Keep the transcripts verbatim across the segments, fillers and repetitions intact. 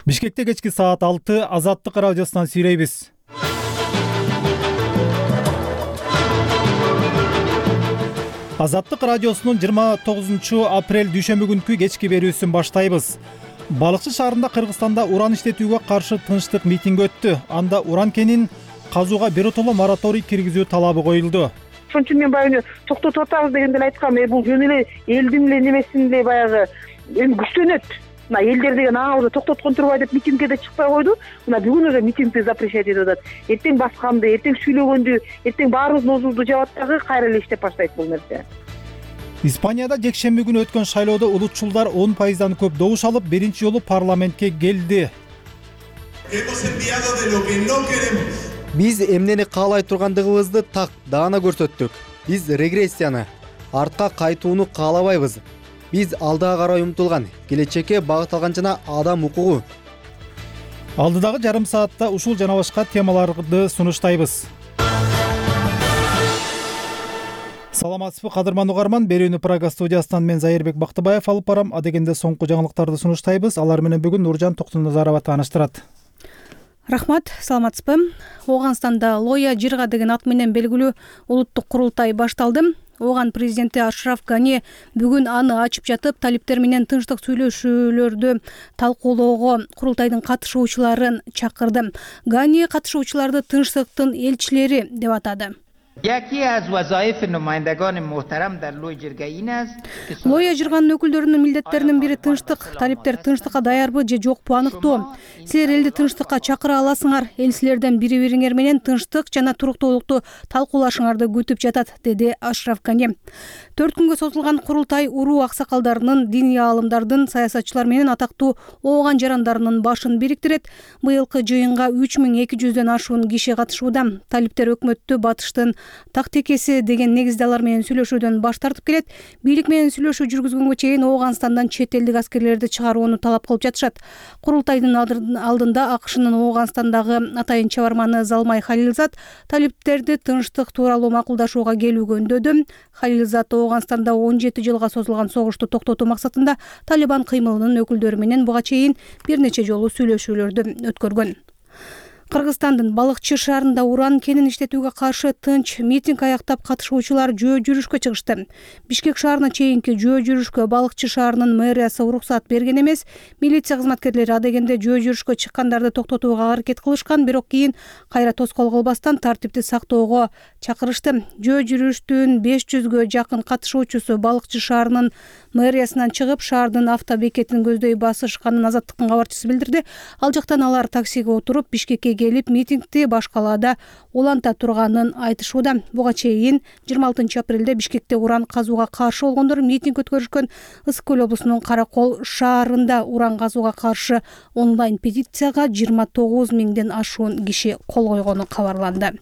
Бишкекте кечки саат алты Азаттык радиосунан сүйлөйбүз. Азаттык радиосунун жыйырма тогузунчу апрель дүйшөмбү күнкү кечки берүүсүн баштайбыз. Балыкчы шаарында Кыргызстанда уран иштетүүгө каршы тынчтык митинг өттү. Анда уран кенин казууга биротоло мораторий киргизүү талабы коюлду. Ошон үчүн мен баягы токтотуп атабыз дегенде эле айткам, бул жөн эле элдин эле немесин эле баягы эми күчтөнөт. Мына элдер деген аңабызды токтоткон турбай деп митингге да чыкпай койду. Мына бүгүн уже митингди запрещать этип атат. Эртең басканды, эртең сүйлөгөндү, эртең баарыбыздын оозубузду жабат дагы кайра эле иштеп баштайт бул нерсе. Испанияда жекшемби күнү өткөн шайлоодо улутчулдар он пайыздан көп добуш алып, биринчи жолу парламентке келди. Биз эмнени каалай тургандыгыбызды так даана көрсөттүк. Биз регрессияны, артка кайтууну каалабайбыз. Биз алдыга карай умтулган, келечекке багыт алган жана адам укугу. Алдыдагы жарым саатта ушул жана башка темаларды сунуштайбыз. Саламатсызбы кадырман угарман, берүүнү Прага студиясынан мен Зайырбек Бактыбаев алып барам. Адегенде соңку жаңылыктарды сунуштайбыз. Алар менен бүгүн Нуржан Токтоназарова тааныштырат. Рахмат, саламатсызбы. Ооганстанда Лоя Жырга деген ат менен белгилүү улуттук курултай башталды. Ооган президенти Ашраф Гани бүгүн аны ачып жатып, талиптер менен тынчтык сүйлөшүүлөрдү талкуулоого курултайдын катышуучуларын чакырды. Гани катышуучуларды тынчтыктын элчилери деп атады. Лоя Жырганын өкүлдөрүнүн милдеттеринин бири тынчтык, талиптер тынчтыкка даярбы же жокпу аныктоо. Силер элди тынчтыкка чакыра аласыңар, эл силерден бири-бириңер менен тынчтык жана туруктуулукту талкуулашыңарды күтүп жатат, деди Ашраф Гани. Төрт күнгө созулган курултай уруу аксакалдарынын, диний аалымдардын, саясатчылар менен атактуу ооган жарандарынын башын бириктирет. Быйылкы жыйынга үч миң эки жүздөн ашуун киши катышууда. Талиптер өкмөттү батыштын тактекеси деген негизде алар менен сүйлөшүүдөн баш тартып келет. Бийлик менен сүйлөшүү жүргүзгөнгө чейин Ооганстандан чет элдик аскерлерди чыгарууну талап кылып жатышат. Курултайдын алдында АКШнын Ооганстандагы атайын чабарманы Залмай Халилзад талиптерди тынчтык тууралуу макулдашууга келүүгө үндөдү. Халилзад Ооганстанда он жети жылга созулган согушту токтотуу максатында Талибан кыймылынын өкүлдөрү менен буга чейин бир нече жолу сүйлөшүүлөрдү өткөргөн. Кыргызстандын Балыкчы шаарында уран кенин иштетүүгө каршы тынч митинг аяктап, катышуучулар жөө жүрүшкө чыгышты. Бишкек шаарына чейинки жөө жүрүшкө Балыкчы шаарынын мэриясы уруксат берген эмес. Милиция кызматкерлери адегенде жөө жүрүшкө чыккандарды токтотууга аракет кылышкан, бирок кийин кайра тоскоол кылбастан тартипти сактоого чакырышты. Жөө жүрүштүн беш жүзгө жакын катышуучусу Балыкчы шаарынын мэриясынан чыгып, шаардын автобекетин көздөй басышканын Азаттыктын кабарчысы билдирди. Ал жактан алар таксиге отуруп Бишкекке келип митингди башкалаада уланта турганын айтышууда. Буга чейин жыйырма алтынчы апрелде Бишкекте уран казууга каршы болгондор митинг өткөрүшкөн. Ысык көл облусунун Каракол шаарында уран казууга каршы онлайн петицияга жыйырма тогуз миңден ашуун киши кол койгону кабарланды.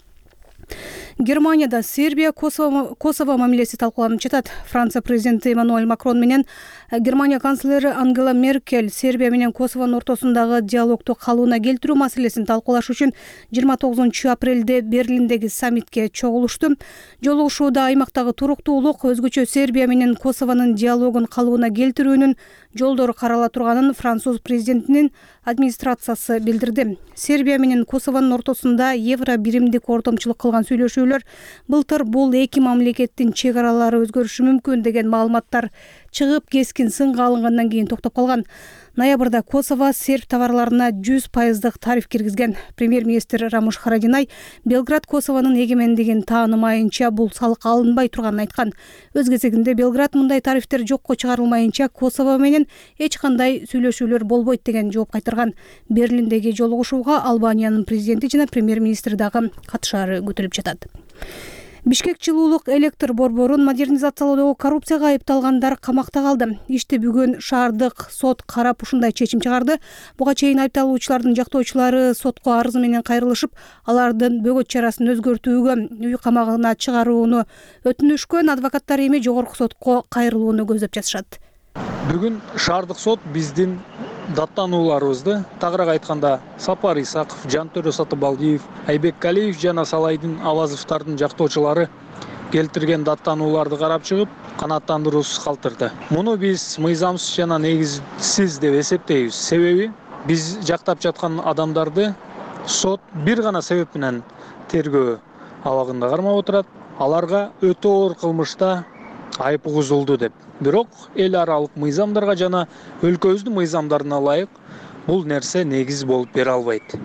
Германияда Сербия Косово, Косово мамилеси талкууланып жатат. Франция президенти Эммануэль Макрон менен Германия канцлери Ангела Меркель Сербия менен Косовонун ортосундагы диалогду калыбына келтирүү маселесин талкуулаш үчүн жыйырма тогузунчу апрелде Берлиндеги саммитке чогулушту. Жолугушууда аймактагы туруктуулук, өзгөчө Сербия менен Косовонун диалогун калыбына келтирүүнүн жолдору карала турганын француз президентинин администрациясы билдирди. Сербия менен Косовонун ортосунда евро биримдик ортомчулук кылган сүйлөшүүлөр былтыр бул эки мамлекеттин чек аралары өзгөрүшү мүмкүн деген маалыматтар чыгып, кескин сынга алынгандан кийин токтоп калган. Ноябрда Косово серб товарларына жүз пайыздык тариф киргизген. Премьер-министр Рамуш Харадинай Белград Косовонун эгемендигин таанымайынча бул салык алынбай турганын айткан. Өз кезегинде Белград мындай тарифтер жокко чыгарылмайынча Косово менен эч кандай сүйлөшүүлөр болбойт деген жооп кайтарган. Берлиндеги жолугушууга Албаниянын президенти жана премьер-министри дагы катышаары күтүлүп жатат. Бишкек жылуулук электр борборун модернизациялоодогу коррупцияга айыпталгандар камакта калды. Ишти бүгүн шаардык сот карап ушундай чечим чыгарды. Буга чейин айыпталуучулардын жактоочулары сотко арызы менен кайрылышып, алардын бөгөт чарасын өзгөртүүгө, үй камагына чыгарууну өтүнүшкөн. Адвокаттар эми жогорку сотко кайрылууну көздөп жатышат. Бүгүн шаардык сот биздин даттанууларыбызды, тагыраак айтканда Сапар Исаков, Жантөрө Сатыбалдиев, Айбек Калиев жана Салайдын Авазовдордун жактоочулары келтирген даттанууларды карап чыгып, канааттандыруусуз калтырды. Муну биз мыйзамсыз жана негизсиз деп эсептейбиз. Себеби биз жактап жаткан адамдарды сот бир гана себеп менен тергөө абагында кармап отурат. Аларга өтө оор кылмышта айып угузулду деп. Бирок эл аралык мыйзамдарга жана өлкөбүздүн мыйзамдарына ылайык бул нерсе негиз болуп бере албайт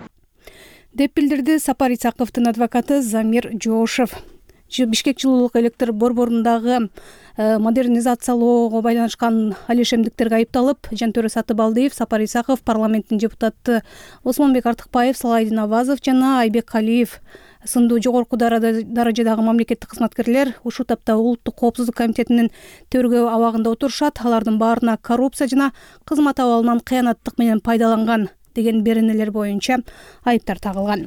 деп билдирди Сапар Исаковдун адвокаты Замир Жоошев. Бишкек жылуулук электр борборундагы модернизациялоого байланышкан алешемдиктерге айыпталып, Жантөрө Сатыбалдиев, Сапар Исаков, парламенттин депутаты Осмонбек Артыкбаев, Салайдин Авазов жана Айбек Калиев сындуу жогорку даражадагы мамлекеттик кызматкерлер ушул тапта Улуттук коопсуздук комитетинин төргөө абагында отурушат. Алардын баарына коррупция жана кызмат абалынан кыянаттык менен пайдаланган деген беренелер боюнча айыптар тагылган.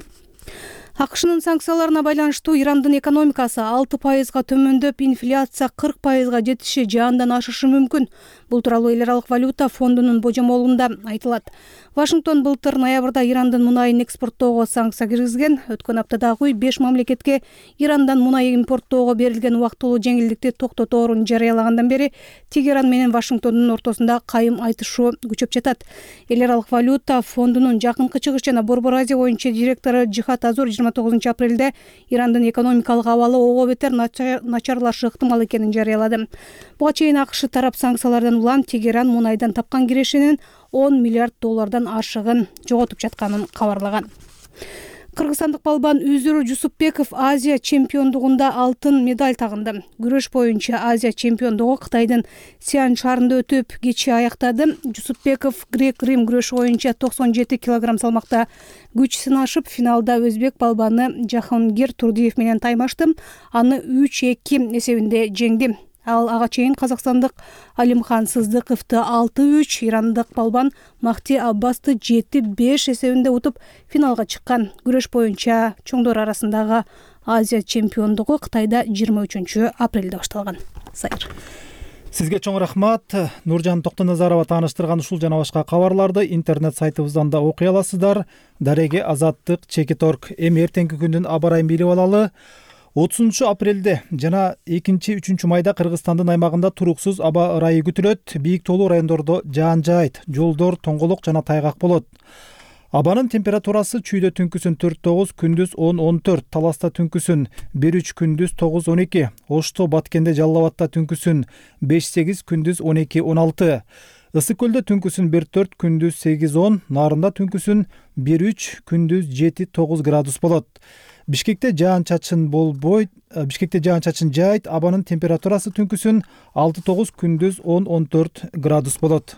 АКШнын санкцияларына байланыштуу Ирандын экономикасы алты пайызга төмөндөп, инфляция кырк пайызга жетиши же андан ашышы мүмкүн. Бул тууралуу Эл аралык валюта фондунун божомолунда айтылат. Вашингтон былтыр ноябрда Ирандын мунайын экспорттоого санкция киргизген. Өткөн аптадагы беш мамлекетке Ирандан мунай импорттоого берилген убактылуу жеңилдикти токтоторун жарыялагандан бери Тегеран менен Вашингтондун ортосунда кайым айтышуу күчөп жатат. Эл аралык валюта фондунун жакынкы чыгыш жана Борбор Азия боюнча директору Жихат Азур жыйырма тогузунчу апрелде Ирандын экономикалык абалы ого бетер начарлашы ыктымал экенин жарыялады. Буга чейин АКШ тарап санкциялардан улам Тегеран мунайдан тапкан кирешинин он миллиард доллардан ашыгын жоготуп жатканын кабарлаган. Кыргызстандык балбан Үзүр Жусупбеков Азия чемпиондугунда алтын медаль тагынды. Күрөш боюнча Азия чемпиондугу Кытайдын Сиан шаарында өтүп, кечи аяктады. Жусупбеков грек-рим күрөшү боюнча токсон жети килограмм салмакта күч сынашып, финалда өзбек балбаны Жахангир Турдиев менен таймашты. Аны үч эки эсебинде жеңди. Ал ага чейин казакстандык Алимхан Сыздыковду алты үч, ирандык балбан Махти Аббасты жети беш эсебинде утуп финалга чыккан. Күрөш боюнча чоңдор арасындагы Азия чемпиондугу Кытайда жыйырма үчүнчү апрелде башталган. Сайыр. Сизге чоң рахмат. Нуржан Токтоназарова тааныштырган ушул жана башка кабарларды интернет сайтыбыздан да окуй аласыздар. Дареге Азаттык Чекиторг. Эми эртеңки күндүн аба ырайын билип алалы. отузунчу апрелде жана экинчи үчүнчү майда Кыргызстандын аймагында туруксуз аба ырайы күтүлөт. Бийик тоолуу райондордо жаан жаайт, жолдор тоңголок жана тайгак болот. Абанын температурасы чүйдө түнкүсүн төрт тогуз, күндүз он он төрт, Таласта түнкүсүн бир үч, күндүз тогуз он эки, Ошто, Баткенде, Жалал Абадта түнкүсүн беш сегиз, күндүз он эки он алты, Ысык көлдө түнкүсүн бир төрт, күндүз сегиз он, Нарында түнкүсүн бир үч, күндүз жети тогуз градус болот. Бишкекте жаан-чачын болбойт. Бишкекте жаан-чачын жаайт. Абанын температурасы түнкүсүн алты тогуз, күндүз он он төрт градус болот.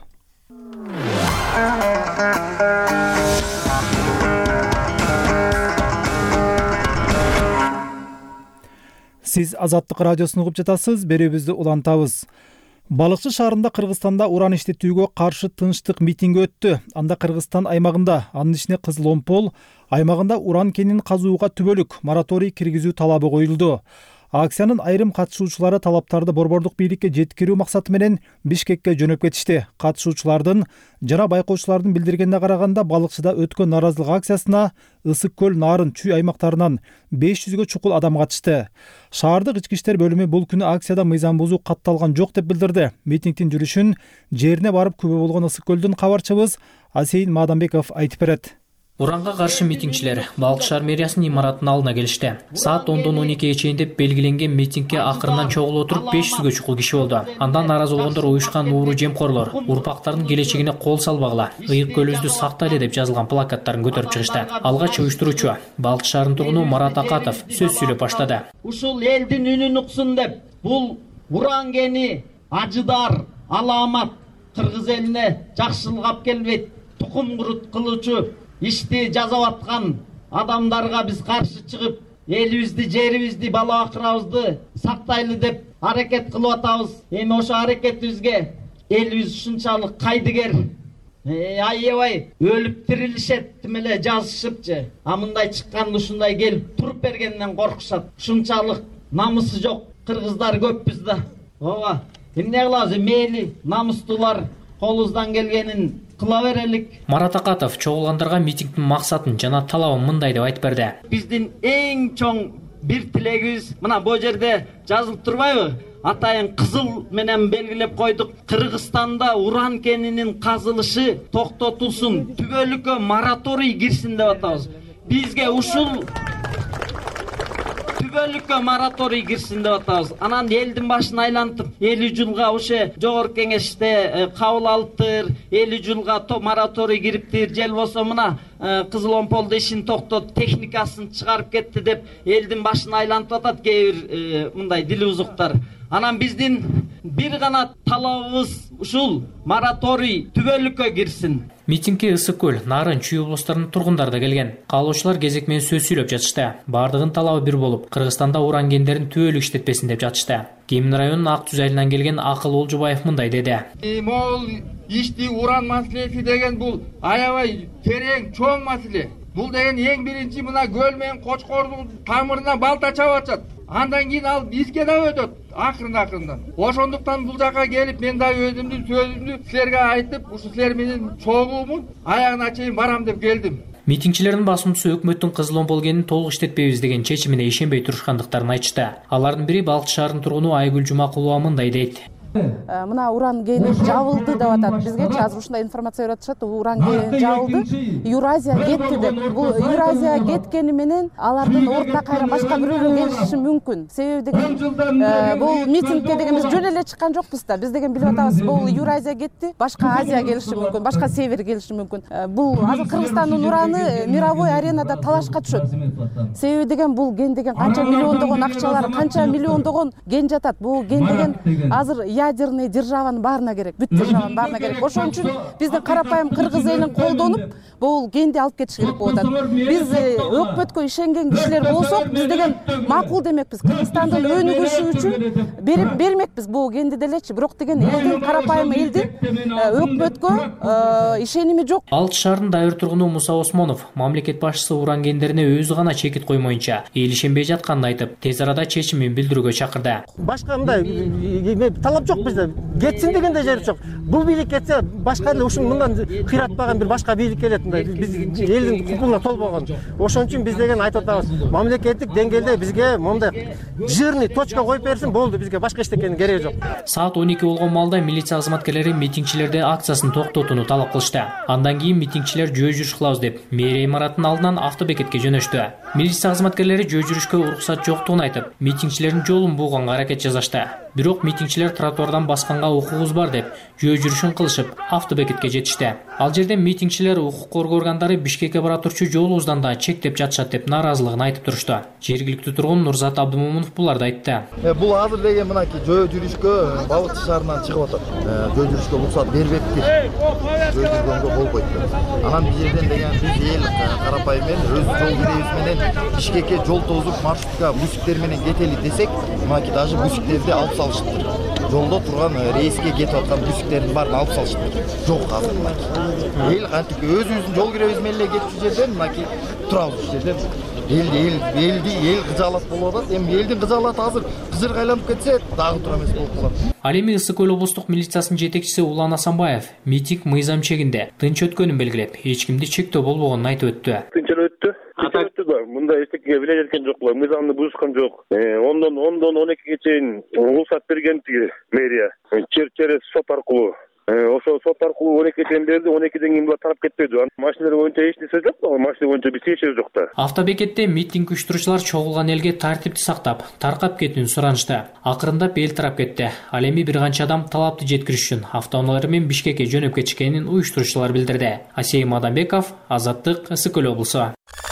Сиз Азаттык радиосун угуп жатасыз. Берүүбүздү улантабыз. Балыкчы шаарында Кыргызстанда уран иштетүүгө каршы тынчтык митинги өттү. Анда Кыргызстан аймагында, анын ичине Кызыл Омпол аймагында уран кенин казууга түбөлүк мораторий киргизүү талабы коюлду. Акциянын айрым катышуучулары талаптарды борбордук бийликке жеткирүү максаты менен Бишкекке жөнөп кетишти. Катышуучулардын жана байкоочулардын билдиргенине караганда, балыкчыда өткөн нааразылык акциясына Ысык көл, Нарын, Чүй аймактарынан беш жүзгө чукул адам катышты. Шаардык ички иштер бөлүмү бул күнү акцияда мыйзам бузуу катталган жок деп билдирди. Митингдин жүрүшүн жерине барып күбө болгон Ысык көлдүн кабарчыбыз Асейин Мадамбеков айтып берет. Уранга каршы митингчилер Балык шаар мэриясынын имаратынын алдына келишти. Саат ондон он экиге чейин деп белгиленген митингге акырынан чогулуп отуруп беш жүзгө чукул киши болду. Андан нааразы болгондор уюшкан ууру жемкорлор, урпактардын келечегине кол салбагыла, ыйык көлүбүздү сактайлы деп жазылган плакаттарын көтөрүп чыгышты. Алгач уюштуруучу Балык шаарынын тургуну Марат Акатов сөз сүйлөп баштады. Ушул элдин үнүн уксун деп, бул уран кени ажыдар аламат кыргыз элине жакшылык алып келбейт. Тукум курут кылуучу ишти жазып аткан адамдарга биз каршы чыгып, элибизди, жерибизди, бала бакырабызды сактайлы деп аракет кылып атабыз. Эми ошо аракетибизге элибиз ушунчалык кайдыгер, аябай өлүп тирилишет деп эле жазышыпчы. А мындай чыкканда ушундай келип туруп бергенден коркушат. Ушунчалык намысы жок кыргыздар көппүз да. Ооба, эмне кылабыз? Мейли намыстуулар колубуздан келгенин кыла берелик. Марат Акатов чогулгандарга митингдин максатын жана талабын мындай деп айтып берди. Биздин эң чоң бир тилегибиз мына бул жерде жазылып турбайбы? атайын кызыл менен белгилеп койдук. Кыргызстанда уран кенинин казылышы токтотулсун, түбөлүккө мораторий кирсин деп атабыз. Бизге ушул түбөлүккө мораторий кирсин деп атабыз. Анан элдин башын айлантып, элүү жылга ошо жогорку кеңеште кабыл алыптыр, элүү жылга мораторий кириптир, же болбосо мына Кызыл Омполдо ишин токтот, техникасын чыгарып кетти деп элдин башын айлантып атат кээ бир мындай дил узуктар. Анан биздин бир гана талабыбыз ушул мораторий түбөлүккө кирсин. Митингге Ысык көл, Нарын, Чүй облустарынын тургундары да келген. Каалоочулар кезек менен сөз сүйлөп жатышты. Бардыгын талабы бир болуп, Кыргызстанда уран кендерин түбөлүк иштетпесин деп жатышты. Кемин районунун Ак Түз айылынан келген Акыл Олжубаев мындай деди. Могул ишти уран маселеси деген бул аябай терең, чоң маселе. Бул деген эң биринчи мына көл менен Кочкордун тамырына балта чабып атат. Андан кийин ал бизге да өтөт акырын акырындан. Ошондуктан бул жака келип мен да өзүмдүн сөзүмдү силерге айтып, ушу силер менен чогуумун аягына чейин барам деп келдим. Митингчилердин басымчысы өкмөттүн Кызыл Омпол кенин толук иштетпейбиз деген чечимине ишенбей турушкандыктарын айтышты. Алардын бири Балыкчы шаарынын тургуну Айгүл Жумакулова мындай дейт. Мына уран кени жабылды деп атат. Бизгечи азыр ушундай информация берип атышат. Уран кени жабылды, Юразия кетти деп. Бул Юразия кеткени менен алардын ордуна кайра башка бирөөлөр келиши мүмкүн. Себеби деген бул митингке деген биз жөн эле чыккан жокпуз да. Биз деген билип атабыз, бул Юразия кетти, башка Азия келиши мүмкүн, башка север келиши мүмкүн. Бул азыр Кыргызстандын ураны мировой аренада талашка түшөт. Себеби деген бул ген деген канча миллиондогон акчалар, канча миллиондогон ген жатат. Бул ген деген азыр ядерный державанын баарына керек, бүт державанын баарына керек. Ошон үчүн биздин карапайым кыргыз элин колдонуп, бул генди алып кетиш керек болуп атат. Биз өкмөткө ишенген кишилер болсок, биз деген макул демекпиз. Кыргызстандын өнүгүшү үчүн берип бермекпиз бул генди делечи. Бирок деген элдин карапайым элдин өкмөткө ишеними жок. Балыкчы шаарынын дайыр тургуну Муса Осмонов мамлекет башчысы уран гендерине өзү гана чекит коймоюнча эл ишенбей жатканын айтып, тез арада чечимин билдирүүгө чакырды. Башка мындай талап жок бизде. Кетсин дегенде жер жок. Бул бийлик кетсе, башка эле ушун мындан кыйратпаган бир башка бийлик келет. Биз элдин купулуна толбогон. Ошон үчүн биз деген айтып атабыз. Мамлекеттик деңгээлде бизге мондай жирный точка коюп берсин, болду, бизге башка эчтекенин кереги жок. Саат он эки болгон маалда милиция кызматкерлери митингчилерди акциясын токтотууну талап кылышты. Андан кийин митингчилер жөө жүрүш кылабыз деп мэрия имаратынын алдынан автобекетке жөнөштү. Милиция кызматкерлери жөө жүрүшкө уруксат жоктугун айтып, митингчилердин жолун бууганга аракет жасашты. Бирок митингчилер тротуардан басканга укугубуз бар деп жөө жүрүшүн кылышып, автобекетке жетишти. Ал жерде митингчилер укук коргоо органдары Бишкекке бара турчу жолубуздан да чектеп жатышат деп нааразылыгын айтып турушту. Жергиликтүү тургун Нурзат Абдымомунов буларды айтты. Бул азыр деген мынакей жөө жүрүшкө Балыкчы шаарынан чыгып атат. Жөө жүрүшкө уруксат бербепти. Жөө жүргөнгө болбойт. Анан бул жерден деген биз эл карапайым менен өз жол киребиз менен Бишкекке жол тозуп маршрутка бусиктер менен кетели десек, мынакей даже бусиктерди алып салышыптыр. Жолдо турган рейске кетип аткан бусиктердин баарын алып салышыптыр. Жок азыр мынакей. Эл кантип өзүбүздүн жол киребиз менен эле кетчү жерден мынакей турабыз ушул жерде. Эл эл элди эл кыжаалат болуп атат. Эми элдин кыжаалаты азыр кызырга айланып кетсе, дагы тура эмес болуп калат. Ал эми Ысык көл облустук милициясынын жетекчиси Улан Асанбаев митинг мыйзам чегинде тынч өткөнүн белгилеп, эч кимди чектөө болбогонун айтып өттү. Тынч өттү. Мындай эчтеке биле жеткен жокпуз. Мыйзамды бузушкан жок. Ондон ондон он экиге чейин уруксат берген тиги мэрия. Через сот аркылуу. Ошо сот аркылуу он экиге чейин берди, он экиден кийин булар тарап кетпейди. Машиналар боюнча эч нерсе жок, машина боюнча биз эч нерсе жок да. Автобекетте митинг уюштуруучулар чогулган элге тартипти сактап, таркап кетүүнү суранышты. Акырындап эл тарап кетти. Ал эми бир канча адам талапты жеткириш үчүн автоунаалар менен Бишкекке жөнөп кетишкенин уюштуруучулар билдирди. Асей Мадамбеков, Азаттык, Ысык көл облусу.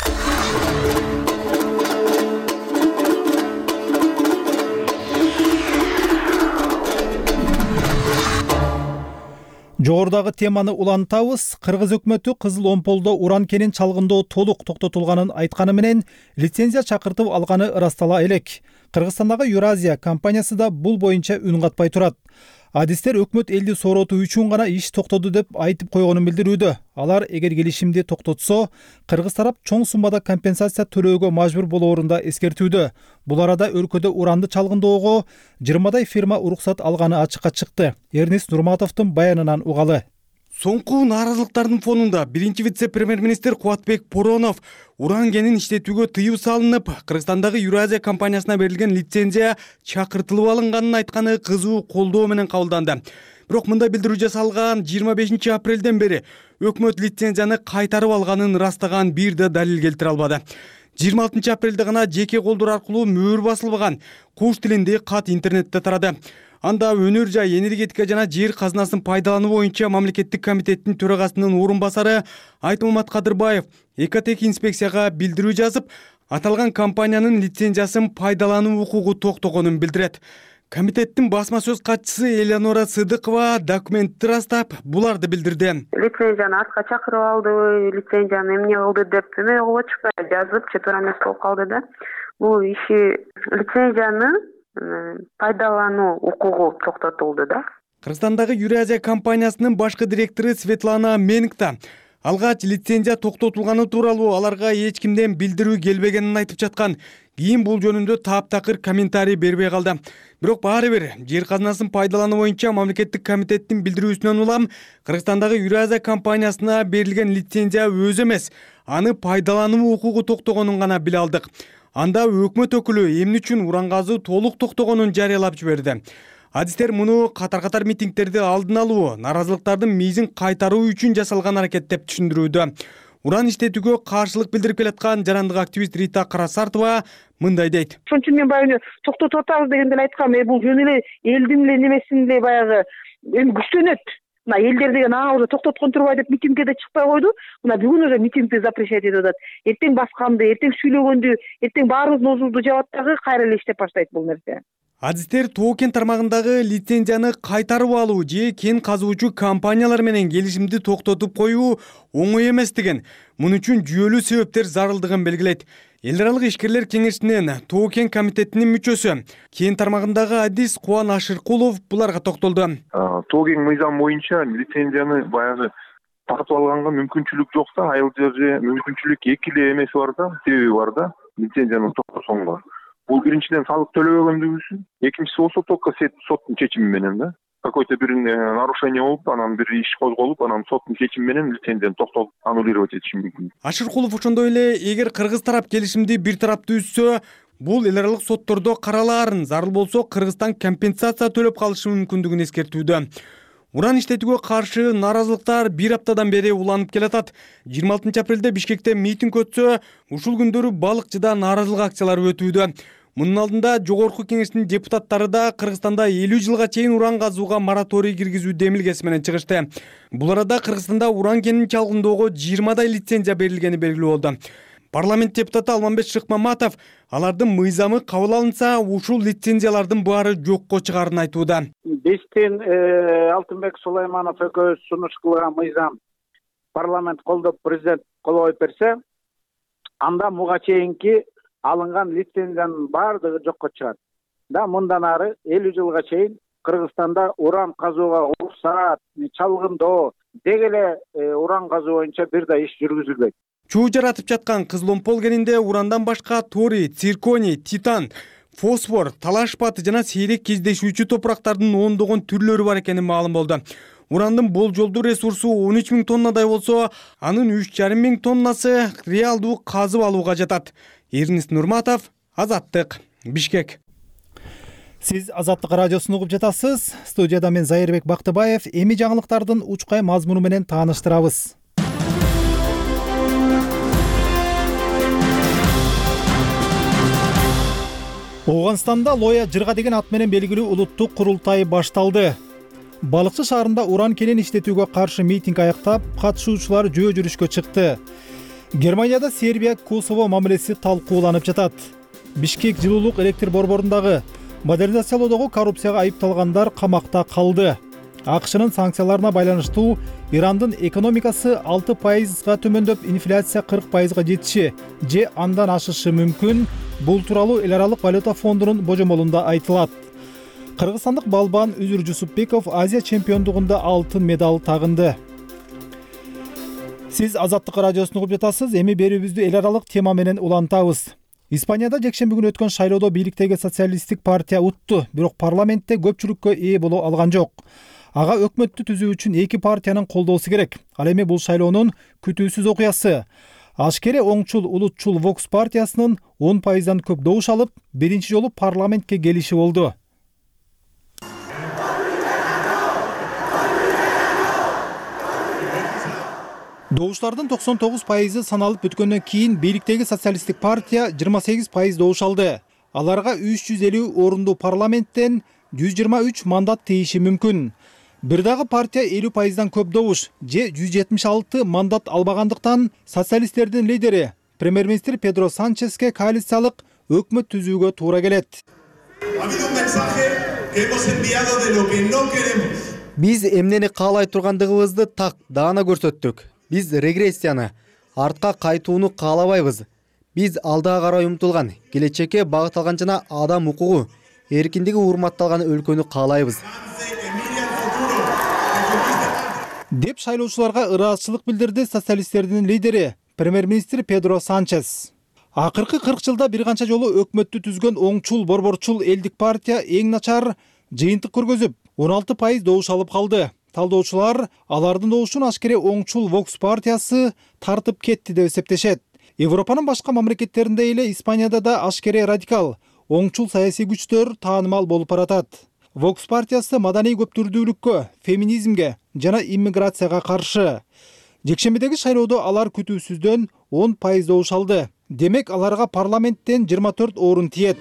Жогорудагы теманы улантабыз. Кыргыз өкмөтү Кызыл Омполдо уран кенин чалгындоо толук токтотулганын айтканы менен лицензия чакыртып алганы ырастала элек. Кыргызстандагы Юразия компаниясы да бул боюнча үн катпай турат. Адистер өкмөт элди сооротуу үчүн гана иш токтоду деп айтып койгонун билдирүүдө. Алар эгер келишимди токтотсо, кыргыз тарап чоң суммада компенсация төлөөгө мажбур болоорун да эскертүүдө. Бул арада өлкөдө уранды чалгындоого жыйырмадай фирма уруксат алганы ачыкка чыкты. Эрнис Нурматовдун баянынан угалы. Соңку нааразылыктардын фонунда биринчи вице-премьер-министр Кубатбек Боронов уран кенин иштетүүгө тыюу салынып, Кыргызстандагы Юразия компаниясына берилген лицензия чакыртылып алынганын айтканы кызуу колдоо менен кабылданды. Бирок мындай билдирүү жасалган жыйырма бешинчи апрелден бери өкмөт лицензияны кайтарып алганын ырастаган бир да далил келтире албады. жыйырма алтынчы апрелде гана жеке колдор аркылуу мөөр басылбаган куш тилинде кат интернетте тарады. Анда өнөр жай энергетика жана жер казынасын пайдалануу боюнча мамлекеттик комитеттин төрагасынын орун басары Айтмамат Кадырбаев Экотек инспекцияга билдирүү жазып, аталган компаниянын лицензиясын пайдалануу укугу токтогонун билдирет. Комитеттин басма сөз катчысы Элеонора Сыдыкова документти ырастап, буларды билдирди. Лицензияны артка чакырып алды, лицензияны эмне кылды деп эме болчу жазып, четвер эмес болуп калды да. Бул иши лицензияны пайдалануу укугу токтотулду да. Кыргызстандагы Юразия компаниясынын башкы директору Светлана Менгта алгач лицензия токтотулганы тууралуу аларга эч кимден билдирүү келбегенин айтып жаткан. Кийин бул жөнүндө таптакыр комментарий бербей калды. Бирок баары бир жер казынасын пайдалануу боюнча мамлекеттик комитеттин билдирүүсүнөн улам Кыргызстандагы Юразия компаниясына берилген лицензия өзү эмес, аны пайдалануу укугу токтогонун гана биле алдык. Анда өкмөт өкүлү эмне үчүн уран газы толук токтогонун жарыялап жиберди. Адистер муну катар-катар митингтерди алдын алуу, наразылыктардын мийзин кайтаруу үчүн жасалган аракет деп түшүндүрүүдө. Уран иштетүүгө каршылык билдирип келаткан жарандык активист Рита Карасартова мындай дейт. Ошон үчүн мен баягы токтотуп атабыз дегенде эле айткам, бул жөн эле элдин эле немесин эле баягы эми күчтөнөт. Мына элдер деген ага уже токтоткон турбай деп митингге да чыкпай койду. Мына бүгүн уже митингди запрещать этип атат. Эртең басканды, эртең сүйлөгөндү, эртең баарыбыздын оозубузду жабат дагы кайра эле иштеп баштайт бул нерсе. Адистер Тоо кен тармагындагы лицензияны кайтарып алуу же кен казуучу компаниялар менен келишимди токтотуп коюу оңой эмес деген. Муну үчүн жүйөлүү себептер зарылдыгын белгилейт. Эл аралык ишкерлер кеңешинин Тоо кен комитетинин мүчөсү кен тармагындагы адис Кубан Ашыркулов буларга токтолду. Тоо кен мыйзам боюнча лицензияны баягы тартып алганга мүмкүнчүлүк жок да, айыл же мүмкүнчүлүк эки эле эмеси бар да, себеби бар да, лицензияны токтосоңго. Бул биринчиден салык төлөбөгөндүгү, экинчиси болсо только соттун чечими менен да. Какой-то бир нарушение болуп, анан бир иш козголуп, анан соттун чечими менен лицензияны токтотуп аннулировать этиш мүмкүн. Ашыркулов ошондой эле эгер кыргыз тарап келишимди бир тараптуу үзсө, бул эл аралык соттордо каралаарын, зарыл болсо Кыргызстан компенсация төлөп калышы мүмкүндүгүн эскертүүдө. Уран иштетүүгө каршы наразылыктар бир аптадан бери уланып келатат. жыйырма алтынчы апрелде Бишкекте митинг өтсө, ушул күндөрү балыкчыда нааразылык акциялары өтүүдө. Мунун алдында Жогорку кеңештин депутаттары да Кыргызстанда элүү жылга чейин уран казууга мораторий киргизүү демилгеси менен чыгышты. Бул арада Кыргызстанда уран кенин чалгындоого жыйырмадай лицензия берилгени белгилүү болду. Парламент депутаты Алмамбет Шыкмаматов алардын мыйзамы кабыл алынса, ушул лицензиялардын баары жокко чыгарын айтууда. Биздин Алтынбек Сулайманов экөөбүз сунуш кылган мыйзам парламент колдоп, президент кол коюп берсе, анда буга чейинки алынган лицензиянын баардыгы жокко чыгат. Да мындан ары элүү жылга чейин Кыргызстанда уран казууга уруксаат, чалгындоо, деги эле уран казуу боюнча бир да иш жүргүзүлбөйт. Чуу жаратып жаткан Кызыломпол кенинде урандан башка торий, цирконий, титан, фосфор, талаш баты жана сейрек кездешүүчү топурактардын ондогон түрлөрү бар экени маалым болду. Урандын болжолдуу ресурсу он үч миң тоннадай болсо, анын үч жарым миң тоннасы реалдуу казып алууга жатат. Эрнис Нурматов, Азаттык, Бишкек. Сиз Азаттык радиосун угуп жатасыз. Студияда мен Зайырбек Бактыбаев. Эми жаңылыктардын учкай мазмуну менен тааныштырабыз. Ооганстанда Лоя жырга деген ат менен белгилүү улуттук курултай башталды. Балыкчы шаарында уран кенин иштетүүгө каршы митинг аяктап, катышуучулар жөө жүрүшкө чыкты. Германияда Сербия Косово мамилеси талкууланып жатат. Бишкек жылуулук электр борборундагы модернизациялоодогу коррупцияга айыпталгандар камакта калды. АКШнын санкцияларына байланыштуу Ирандын экономикасы алты пайызга төмөндөп, инфляция кырк пайызга жетиши же андан ашышы мүмкүн. Бул тууралуу Эл аралык валюта фондунун божомолунда айтылат. Кыргызстандык балбан Үзүр Жусупбеков Азия чемпиондугунда алтын медаль тагынды. Сиз Азаттык радиосун угуп жатасыз. Эми берүүбүздү эл аралык тема менен улантабыз. Испанияда жекшемби күнү өткөн шайлоодо бийликтеги социалисттик партия утту, бирок парламентте көпчүлүккө ээ боло алган жок. ага өкмөттү түзүү үчүн эки партиянын колдоосу керек. Ал эми бул шайлоонун күтүүсүз окуясы. Ашкере оңчул улутчул Вокс партиясынын он пайыздан көп добуш алып, биринчи жолу парламентке келиши болду. Добуштардын токсон тогуз пайызы саналып бүткөндөн кийин бийликтеги социалисттик партия жыйырма сегиз пайыз добуш алды. Аларга үч жүз элүү орундуу парламенттен жүз жыйырма үч мандат тийиши мүмкүн. Бир дагы партия элүү пайыздан көп добуш же жүз жетимиш алты мандат албагандыктан социалисттердин лидери премьер-министр Педро Санческе коалициялык өкмөт түзүүгө туура келет. Биз эмнени каалай тургандыгыбызды так даана көрсөттүк. Биз регрессияны, артка кайтууну каалабайбыз. Биз алдыга карай умтулган, келечекке багытталган жана адам укугу, эркиндиги урматталган өлкөнү каалайбыз. Деп шайлоочуларга ыраазычылык билдирди социалисттердин лидери премьер-министр Педро Санчес. Акыркы кырк жылда бир канча жолу өкмөттү түзгөн оңчул борборчул элдик партия эң начар жыйынтык көргөзүп, он алты пайыз добуш алып калды. Талдоочулар алардын добушун ашкере оңчул Вокс партиясы тартып кетти деп эсептешет. Европанын башка мамлекеттеринде эле Испанияда да ашкере радикал, оңчул саясий күчтөр таанымал болуп баратат. Вокс партиясы маданий көптүрдүүлүккө, феминизмге жана иммиграцияга каршы. Жекшембидеги шайлоодо алар күтүүсүздөн он пайыз добуш алды. Демек аларга парламенттен жыйырма төрт орун тиет.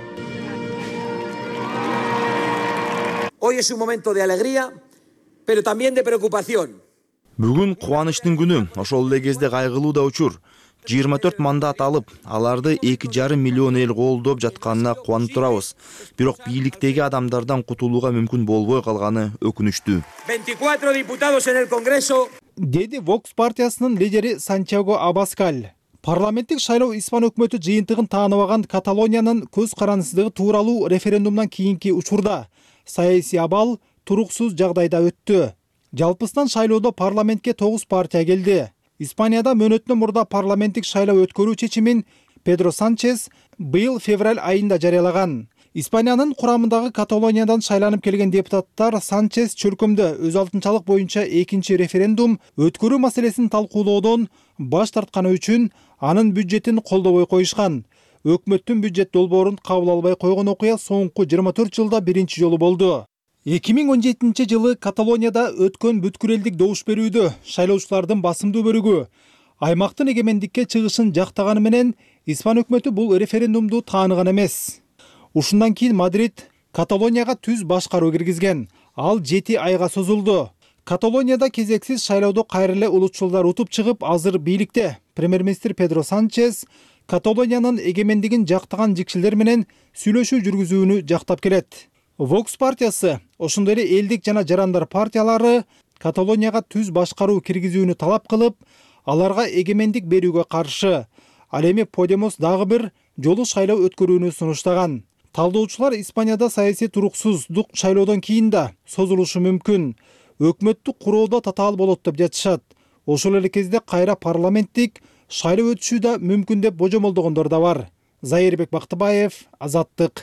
Hoy es un momento de alegría, pero también de preocupación. Бүгүн кубанычтын күнү, ошол эле кезде кайгылуу да учур. жыйырма төрт мандат алып, аларды эки жарым миллион эл колдоп жатканына кубанып турабыз. Бирок бийликтеги адамдардан кутулууга мүмкүн болбой калганы өкүнүчтүү. veinticuatro diputados en el Congreso. Деди Вокс партиясынын лидери Сантьяго Абаскаль. Парламенттик шайлоо Испан өкмөтү жыйынтыгын тааныбаган Каталониянын көз карандысыздыгы тууралуу референдумдан кийинки учурда саясий абал туруксуз жагдайда өттү. Жалпысынан шайлоодо парламентке тогуз партия келди. Испанияда мөөнөттөн мурда парламенттик шайлоо өткөрүү чечимин Педро Санчес быйыл февраль айында жарыялаган. Испаниянын курамындагы Каталониядан шайланып келген депутаттар Санчес чөлкөмдө өз алтынчалык боюнча экинчи референдум өткөрүү маселесин талкуулоодон баш тартканы үчүн анын бюджетин колдобой коюшкан. Өкмөттүн бюджет долбоорун кабыл албай койгон окуя соңку жыйырма төрт жылда биринчи жолу болду. эки миң он жетинчи жылы Каталонияда өткөн бүткүл элдик добуш берүүдө шайлоочулардын басымдуу бөлүгү аймактын эгемендикке чыгышын жактаганы менен Испан өкмөтү бул референдумду тааныган эмес. Ушундан кийин Мадрид Каталонияга түз башкаруу киргизген. Ал жети айга созулду. Каталонияда кезексиз шайлоодо кайра эле улутчулдар утуп чыгып, азыр бийликте премьер-министр Педро Санчес Каталониянын эгемендигин жактаган жикшилер менен сүйлөшүү жүргүзүүнү жактап келет. Вокс партиясы, ошондой эле элдик жана жарандар партиялары Каталонияга түз башкаруу киргизүүнү талап кылып, аларга эгемендик берүүгө каршы. Ал эми Подемос дагы бир жолу шайлоо өткөрүүнү сунуштаган. Талдоочулар Испанияда саясий туруксуздук шайлоодон кийин да созулушу мүмкүн. Өкмөттү куроодо татаал болот деп жатышат. Ошол эле кезде кайра парламенттик шайлоо өтүшү да мүмкүн деп божомолдогондор да бар. Зайырбек Бактыбаев, Азаттык.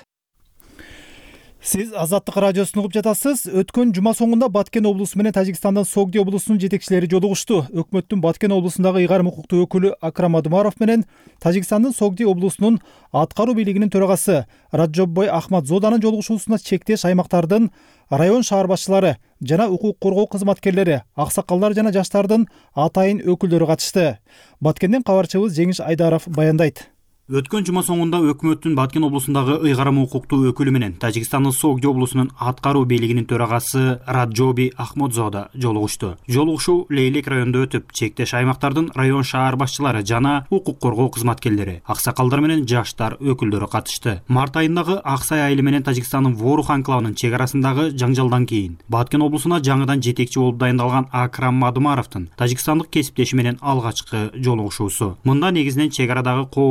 Сиз Азаттык радиосун угуп жатасыз. Өткөн жума соңунда Баткен облусу менен Тажикстандын Согди облусунун жетекчилери жолугушту. Өкмөттүн Баткен облусундагы ыйгарым укуктуу өкүлү Акрам Адымаров менен Тажикстандын Согди облусунун аткаруу бийлигинин төрагасы Раджоббой Ахмадзоданын жолугушуусуна чектеш аймактардын район шаар башчылары жана укук коргоо кызматкерлери, аксакалдар жана жаштардын атайын өкүлдөрү катышты. Баткенден кабарчыбыз Жеңиш Айдаров баяндайт. Өткөн жума соңунда өкмөттүн Баткен облусундагы ыйгарым укуктуу өкүлү менен Тажикстандын Согди облусунун аткаруу бийлигинин төрагасы Раджоби Ахмадзода жолугушту. Жолугушуу Лейлек районунда өтүп, чектеш аймактардын район шаар башчылары жана укук коргоо кызматкерлери, аксакалдар менен жаштар өкүлдөрү катышты. Март айындагы Аксай айылы менен Тажикстандын Ворух анклавынын чек арасындагы жаңжалдан кийин Баткен облусуна жаңыдан жетекчи болуп дайындалган Акрам Адымаровдун тажикстандык кесиптеши менен алгачкы жолугушуусу. Мында негизинен чек арадагы коомдук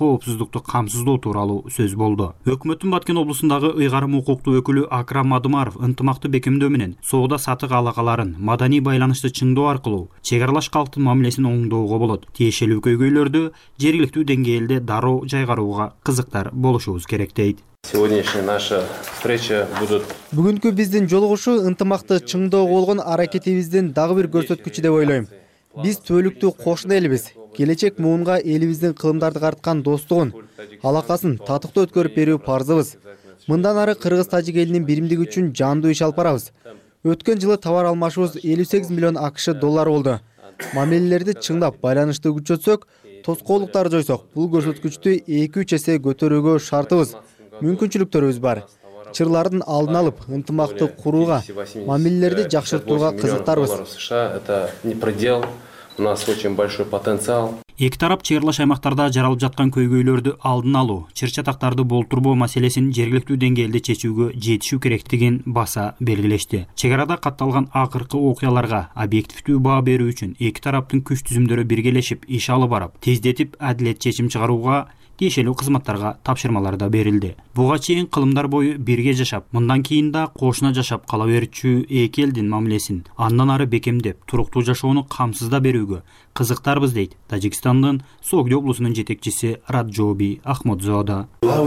коопсуздукту камсыздоо тууралуу сөз болду. Өкмөттүн Баткен облусундагы ыйгарым укуктуу өкүлү Акрам Мадымаров ынтымакты бекемдөө менен соода сатык алакаларын маданий байланышты чыңдоо аркылуу чек аралаш калктын мамилесин оңдоого болот. Тиешелүү көйгөйлөрдү жергиликтүү деңгээлде дароо жайгарууга кызыктар болушубуз керек дейт. Сегодняшняя наша встреча будут. Бүгүнкү биздин жолугушуу ынтымакты чыңдоого болгон аракетибиздин дагы бир көрсөткүчү деп ойлойм. Биз түбөлүктүү кошун элбиз. Келечек муунга элибиздин кылымдарды карткан достугун, алакасын татыктуу өткөрүп берүү парзыбыз. Мындан ары кыргыз-тажик элинин биримдиги үчүн жандуу иш алып барабыз. Өткөн жылы товар алмашыбыз элүү сегиз миллион АКШ доллары болду. Мамилелерди чыңдап, байланышты күчөтсөк, тоскоолдуктарды жойсок, бул көрсөткүчтү эки үч эсе көтөрүүгө шартыбыз. Мүмкүнчүлүктөрүбүз бар. Чырлардын алдын алып, ынтымакты курууга, мамилелерди жакшыртууга кызыктарбыз. Это не предел. У нас очень большой потенциал. Эки тарап чек аралаш аймактарда жаралып жаткан көйгөйлөрдү алдын алуу, чыр-чатактарды болтурбоо маселесин жергиликтүү деңгээлде чечүүгө жетишүү керектигин баса белгилешти. Чек арада катталган акыркы окуяларга объективдүү баа берүү үчүн эки тараптын күч түзүмдөрү биргелешип иш алып барып, тездетип адилет чечим чыгарууга тиешелүү кызматтарга тапшырмалар да берилди. Буга чейин кылымдар бою бирге жашап, мындан кийин да кошуна жашап кала берүүчү эки элдин мамилесин андан ары бекемдеп, туруктуу жашоону камсызда берүүгө кызыктарбыз дейт Тажикстандын Согди облусунун жетекчиси Раджоби Ахмодзода.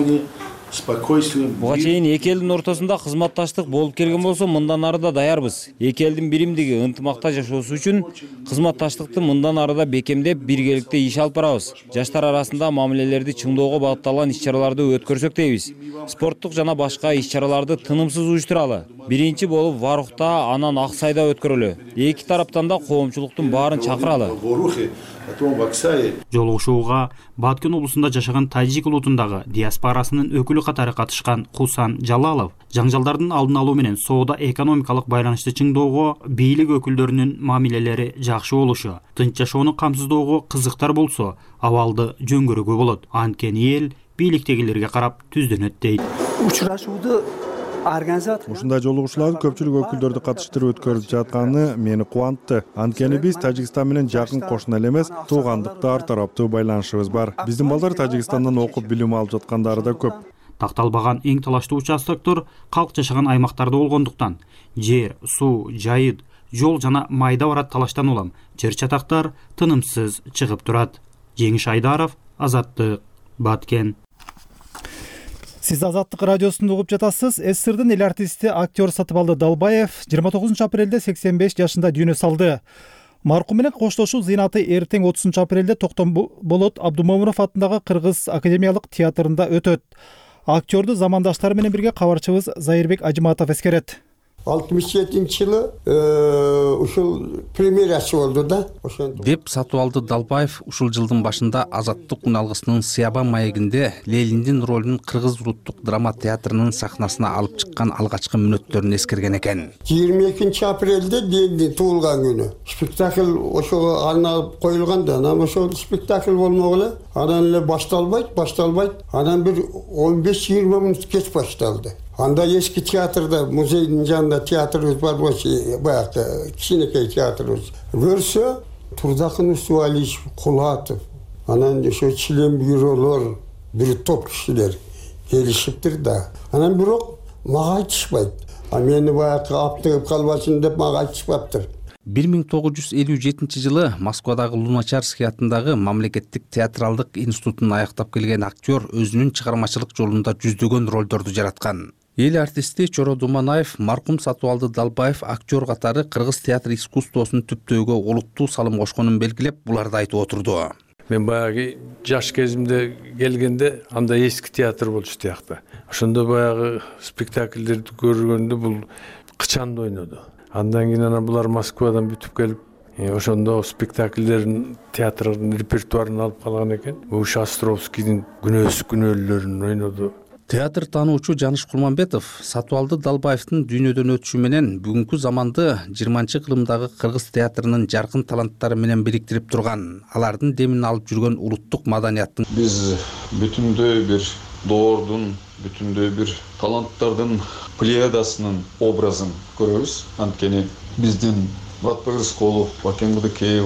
Буга чейин эки элдин ортосунда кызматташтык болуп келген болсо, мындан ары да даярбыз. Эки элдин биримдиги ынтымакта жашоосу үчүн кызматташтыкты мындан ары да бекемдеп, биргеликте иш алып барабыз. Жаштар арасында мамилелерди чыңдоого багытталган иш-чараларды өткөрсөк дейбиз. Спорттук жана башка иш-чараларды тынымсыз уюштуралы. Биринчи болуп Варухта, анан Аксайда өткөрөлү. Эки тараптан да коомчулуктун баарын чакыралы. Жолугушууга Баткен облусунда жашаган тажик улутундагы диаспорасынын өкүлү катары катышкан Кусан Жалалов жаңжалдардын алдын алуу менен соода экономикалык байланышты чыңдоого бийлик өкүлдөрүнүн мамилелери жакшы болушу, тынч жашоону камсыздоого кызыктар болсо, абалды жөнгөрүүгө болот. Анткени эл бийликтегилерге карап түздөнөт дейт. Учурашууду Ушундай жолугушууларды көпчүлүк өкүлдөрдү катыштырып өткөрүлүп жатканы мени кубантты. Анткени биз Тажикстан менен жакын кошуна эле эмес, туугандыкта ар тараптуу байланышыбыз бар. Биздин балдар Тажикстандан окуп билим алып жаткандары да көп. Такталбаган эң талаштуу участоктор калк жашаган аймактарда болгондуктан жер, суу, жайыт, жол жана майда барат талаштан улам чыр-чатактар тынымсыз чыгып турат. Жеңиш Айдаров, Азаттык, Баткен. Сиз Азаттык радиосунда угуп жатасыз. СССРдин эл артисти актер Сатыбалды Далбаев жыйырма тогузунчу апрелде сексен беш жашында дүйнө салды. Маркум менен коштошуу зыйнаты эртең отузунчу апрелде Токтомболот Абдумомунов атындагы Кыргыз академиялык театрында өтөт. Актерду замандаштары менен бирге кабарчыбыз Зайырбек Ажыматов эскерет. алтымыш жетинчи жылы ушул премьерасы болду да. Деп Сатыбалды Далбаев ушул жылдын башында Азаттык уналгысынын Сыябан маегинде Лелиндин ролун Кыргыз улуттук драма театрынын сахнасына алып чыккан алгачкы мүнөттөрүн эскерген экен. жыйырма экинчи апрелде Лелиндин туулган күнү. Спектакль ошого арналып коюлган да, анан ошол спектакль болмогу эле, анан эле башталбайт, башталбайт, анан бир он беш жыйырма мүнөт кеч башталды. Анда эски театрда, музейдин жанында театрыбыз бар болчу, баягы кичинекей театрыбыз. Көрсө, Турдакын Усуалич, Кулатов, анан ошо член бюролор, бир топ кишилер келишиптир да. Анан бирок мага айтышпайт. А мени баягы аптыгып калбасын деп мага айтышпаптыр. бир миң тогуз жүз элүү жетинчи жылы Москвадагы Луначарский атындагы Мамлекеттик театралдык институтун аяктап келген актер өзүнүн чыгармачылык жолунда жүздөгөн ролдорду жараткан. Эл артисти Чоро Думанаев маркум Сатыбалды Далбаев актер катары кыргыз театр искусствосун түптөөгө олуттуу салым кошконун белгилеп, буларды айтып отурду. Мен баягы жаш кезимде келгенде анда эски театр болчу тиякта. Ошондо баягы спектакльдерди көргөндө бул кычанда ойноду. Андан кийин анан булар Москвадан бүтүп келип, ошондо спектакльдерин, театрдын репертуарын алып калган экен. Уш Островскийдин күнөөсү күнөөлөрүн ойноду. Театр таануучу Жаныш Курманбетов Сатыбалды Далбаевдин дүйнөдөн өтүшү менен бүгүнкү заманды жыйырманчы кылымдагы кыргыз театрынын жаркын таланттары менен бириктирип турган, алардын демин алып жүргөн улуттук маданияттын биз бүтүндөй бир доордун, бүтүндөй бир таланттардын плеядасынын образын көрөбүз. Анткени биздин Мурат Багырскулов, Бакен Быдыкеева,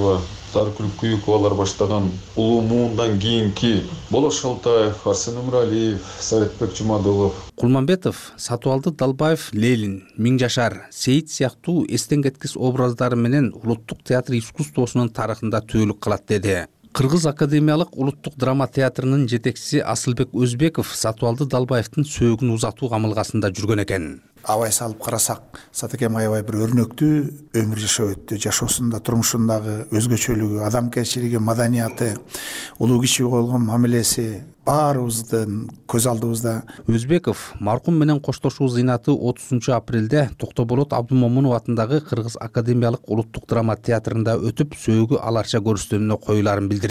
Сарыкүл Күйүковалар баштаган улуу муундан кийинки Болот Шалтаев, Арсен Умралиев, Советбек Жумадылов, Кулманбетов, Сатыбалды Далбаев, Ленин, Миңжашар, Сейит сыяктуу эстен кеткис образдары менен улуттук театр искусствосунун тарыхында түөлүк кылат деди. Кыргыз академиялык улуттук драма театрынын жетекчиси Асылбек Өзбеков Сатыбалды Далбаевдин сөөгүн узатуу камылгасында жүргөн экен. Абай салып карасак, Сатыкем аябай бир өрнөктүү өмүр жашап өттү. Жашоосунда, турмушундагы өзгөчөлүгү, адамгерчилиги, маданияты, улуу кишиге болгон мамилеси баарыбыздын көз алдыбызда. Өзбеков маркум менен коштошуу зыйнаты отузунчу апрелде Токтоболот Абдымомунов атындагы Кыргыз академиялык улуттук драма театрында өтүп, сөөгү аларча көрүстөнүнө коюларын билдирди.